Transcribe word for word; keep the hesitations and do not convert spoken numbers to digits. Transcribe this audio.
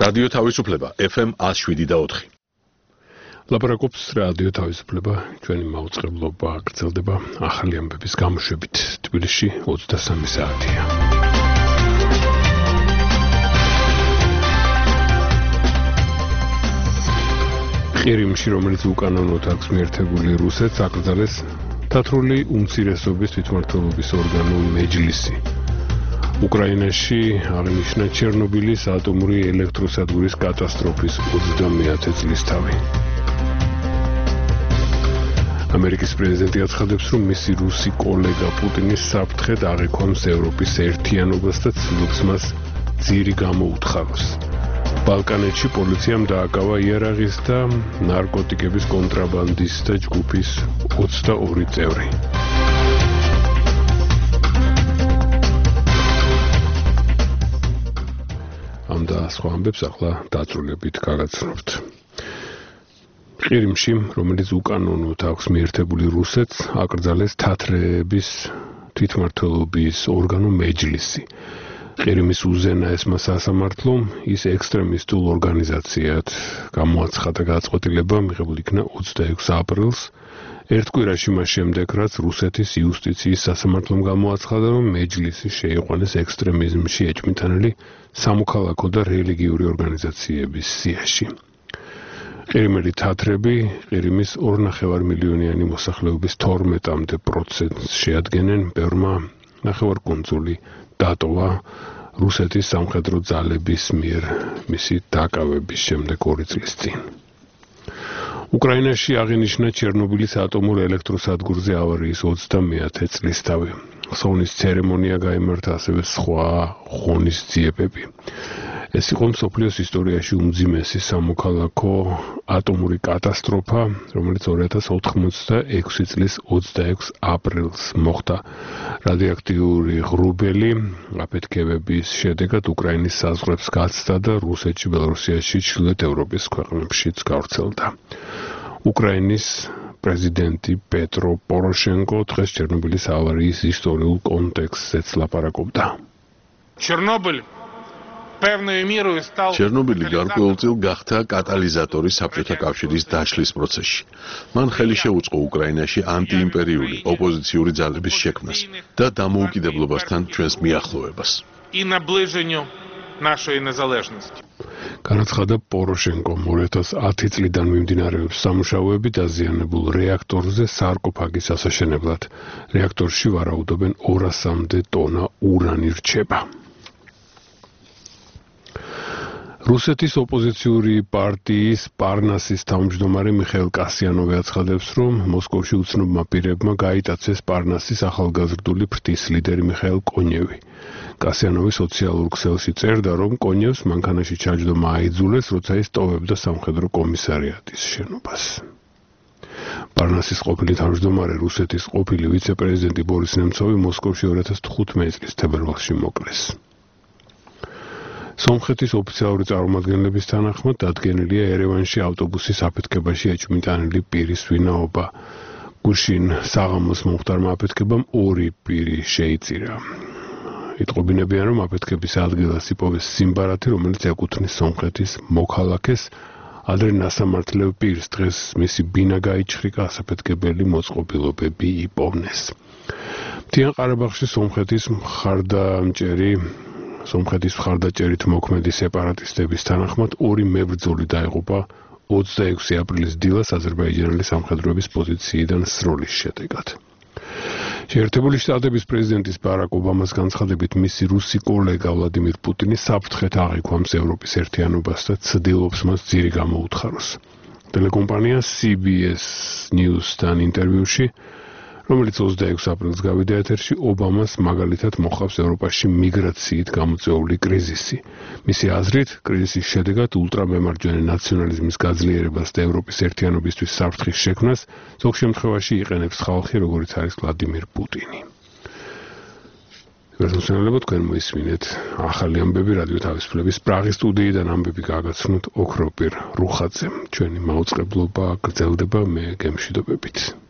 რადიო თავისუფლება ეფ ემ one oh seven და four. ლაპარაკობს რადიო თავისუფლება, ჩვენი მაუწყებლობა გრძელდება ახალი ამბების გამოშვებით. თბილისში ოცდასამი საათია. ყირიმში, რომელიც უკანონოდ აქვს მიერთებული რუსეთს, აკრძალეს თათრული უმცირესობის თვითმმართველობის ორგანო მეჯლისი. უკრაინაში აღინიშნა ჩერნობილის ატომური ელექტროსადგურის კატასტროფის ოცდამეათე წლისთავი. ამერიკის პრეზიდენტი აცხადებს, რომ მისი რუსი კოლეგა პუტინის საფრთხედ აღიქვამს ევროპის ერთიანობას და ცდილობს მას ძირი გამოუთხაროს. ბალკანეთში პოლიციამ დააკავა იარაღის და ნარკოტიკების კონტრაბანდისტთა ჯგუფის ოცდაორი წევრი. ამ და სხვა ამბებს ახლა დაწვრილებით გაგაცნობთ. ყირიმში, რომელიც უკანონოდ აქვს მიერთებული რუსეთს, აკრძალეს თათრების თვითმმართველობის ორგანო მეჯლისი. ყირიმის უზენაესმა სასამართლომ ის ექსტრემისტულ ორგანიზაციად გამოაცხადა გადაწყვეტილება, მიღებული იქნა ოცდაექვსი აპრილს, ერთ კვირაში მას შემდეგ, რაც რუსეთის იუსტიციის სასამართლომ გამოაცხადა, რომ მეჯლისი შეიყვანეს ექსტრემიზმში ეჭვმიტანილი სამოქალაქო და რელიგიური ორგანიზაციების სიაში. ყირიმელი თათრები ყირიმის ორნახევარ მილიონიანი მოსახლეობის თორმეტამდე პროცენტს შეადგენენ, ბევრმა ნახევარკუნძული დატოვა რუსეთის სამხედრო ძალების მიერ მისი დაკავების შემდეგ ორი წლის წინ. უკრაინაში აღინიშნა ჩერნობილის ატომურ ელექტროსადგურზე ავარიის ოცდამეათე წლისთავი. ხსოვნის ცერემონია გაიმართა, ასევე სხვა ღონისძიებები. ეს იყო მსოფლიოს ისტორიაში უმძიმესი სამოქალაქო ატომური კატასტროფა, რომელიც ორი ათას ოთხმოცდაექვსი წლის ოცდაექვსი აპრილს მოხდა. რადიოაქტიური ღრუბელი აფეთქებების შედეგად უკრაინის საზღვრებს გაცდა და რუსეთში, ბელორუსიაში, ჩრდილოეთ ევროპის ქვეყნებშიც გავრცელდა. უკრაინის პრეზიდენტი პეტრო პოროშენკო დღეს ჩერნობილის ავარიის ისტორიულ კონტექსტზეც ლაპარაკობდა. ჩერნობილი ჩერნობილი გარკვეულწილ გახდა კატალიზატორი საბჭოთა კავშირის დაშლის პროცესში. მან ხელი შეუწყო უკრაინაში ანტიიმპერიული ოპოზიციური ძალების შექმნას და დამოუკიდებლობასთან ჩვენს მიახლოვებას. განაცხადა პოროშენკომ ორი ათას ათი წლიდან მიმდინარეობს სამუშაოები დაზიანებულ რეაქტორზე სარკოფაგის ასაშენებლად. რეაქტორში ვარაუდობენ ორასამდე ტონა ურანი რჩება. რუსეთის ოპოზიციური პარტიის პარნასის თავმჯდომარე მიხეილ კასიანოვი აცხადებს, რომ მოსკოვში უცნობმა პირებმა გაიტაცეს პარნასის ახალგაზრდული ფრთის ლიდერი მიხეილ კონევი. კასიანოვი სოციალურ ქსელში წერდა, რომ კონევს მანქანაში ჩაჯდომა აიძულეს, როცა ის ტოვებდა სამხედრო კომისარიატის შენობას. პარნასის ყოფილი თავმჯდომარე, რუსეთის ყოფილი ვიცე-პრეზიდენტი ბორის ნემცოვი მოსკოვში ორი ათას თხუთმეტი წლის თებერვალში მოკლეს. სომხეთის ოფიციალური წარმომადგენლების თანახმად დადგენილია ერევანში ავტობუსის აფეთქებაში ეჭვმიტანილი პირის ვინაობა. გუშინ საღამოს მომხდარმა აფეთქებამ ორი პირი შეიწირა. იტყობინებიან, რომ აფეთქების ადგილას იპოვეს სიმბარათი, რომელიც ეკუთვნის სომხეთის მოქალაქეს. ადრე ნასამართლელ პირს დღეს მისი ბინა გაიჩხრიკა, ასაფეთქებელი მოწყობილობები იპოვნეს. მთიან ყარაბაღში სომხეთის მხარდამჭერი სომხეთის მხარდაჭერით მოქმედი სეპარატისტების თანახმად ორი მებრძოლი დაიღუპა ოცდაექვსი აპრილის დილას აზერბაიჯანელი სამხედროების პოზიციიდან სროლის შედეგად. შეერთებული შტატების პრეზიდენტის ბარაკ ობამას განცხადებით, მისი რუსი კოლეგა ვლადიმირ პუტინი საფრთხედ აღიქვამს ევროპის ერთიანობას და ცდილობს მას ძირი გამოუთხაროს. ტელეკომპანია სი ბი ეს News-თან ინტერვიუში, რომელიც ოცდაექვსი აპრილს გავიდა ეთერში, ობამას მაგალითად მოხავს ევროპაში მიგრაციით გამოწვეული კრიზისი. მისი აზრით, კრიზისის შედეგად ულტრამემარჯვენე ნაციონალიზმის გაძლიერებას და ევროპის ერთიანობისთვის საფრთხის შექმნას ზოგ შემთხვევაში იყენებს ხალხი, როგორიც არის ვლადიმირ პუტინი. გასასწორებლად თქვენ მოისმინეთ ახალი ამბები რადიო თავისუფლების პრაღის სტუდიიდან ამბები გაგაცნოთ ოქროპირ რუხაძემ. ჩვენი მაუწყებლობა გრძელდება, მე გემშვიდობებით.